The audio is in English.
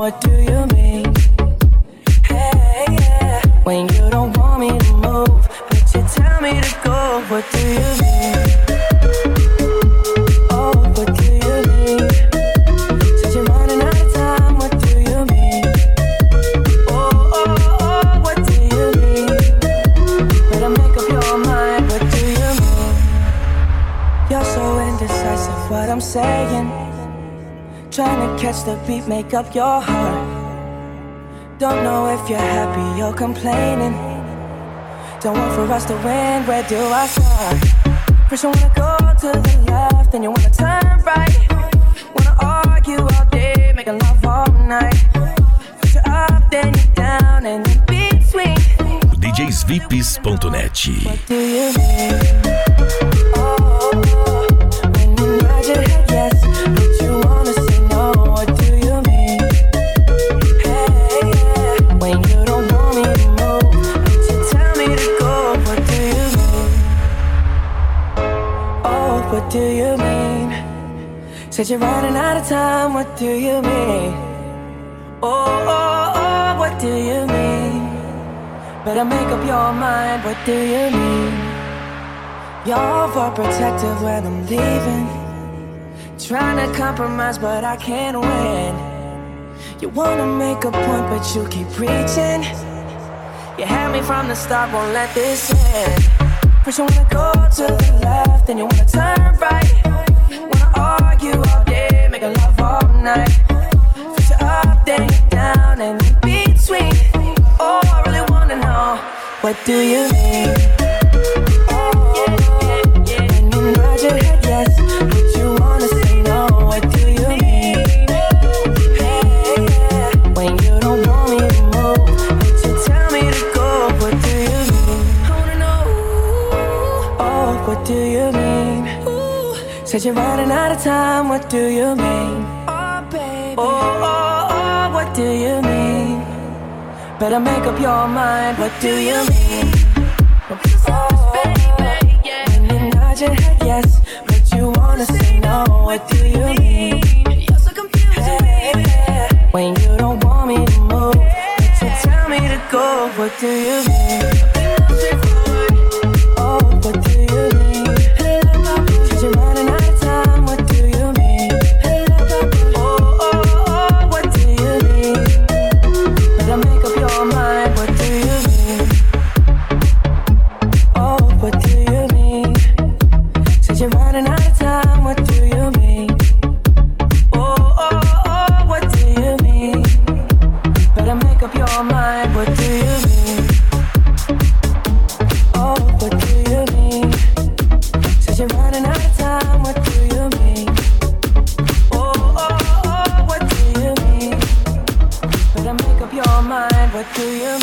what do you mean? Hey, yeah. When you don't want me to move, but you tell me to go, what do you mean? Oh, what do you mean? Said you're running out of time, what do you mean? Oh, oh, oh, what do you mean? Better make up your mind, what do you mean? You're so indecisive, what I'm saying. Trying to catch the beat, make up your heart. Don't know if you're happy or complaining. Don't want for us to win, where do I start? First you wanna go to the left, then you wanna turn right. Wanna argue all day, making love all night. First you're up, then you're down, and in between. DJsVips.net. What do you mean? Oh, when you nod your head yes, but you wanna say no, what do you mean? Hey, yeah. When you don't want me to move, but you tell me to go, what do you mean? Oh, what do you mean? Said you're running out of time, what do you mean? Oh, oh, oh, what do you mean? Better make up your mind, what do you mean? You're overprotective when I'm leaving. Trying to compromise, but I can't win. You wanna make a point, but you keep preaching. You had me from the start, won't let this end. First you wanna go to the left, then you wanna turn right. Wanna argue all day, make love all night. First you're up, then you're down, and in between. Oh, I really wanna know, what do you mean? Oh, when you nod your head yes, but you wanna say no, what do you mean? Hey, yeah. When you don't want me to move, but you tell me to go, what do you mean? I wanna know, oh, what do you mean? Said you're running out of time, what do you mean? Oh, baby. Oh, oh, oh, what do you mean? Better make up your mind, what do you mean? Oh, baby, yeah. When you nod your head yes, but you wanna say no, what do you mean? You're so confusing, baby. When you don't want me to move, but you tell me to go, what do you mean? Oh, what do you mean? Said you're running out of time, what do you mean? Oh, oh, oh, what do you mean? Better make up your mind, what do you mean? Oh, what do you mean? Said you're running out of time, what do you mean? Oh, oh, oh, what do you mean? Better make up your mind, what do you mean? Oh, what do you mean? Said you're running out of time, what do you mean? Oh, oh, oh, what do you mean? Better make up your mind, what do you mean?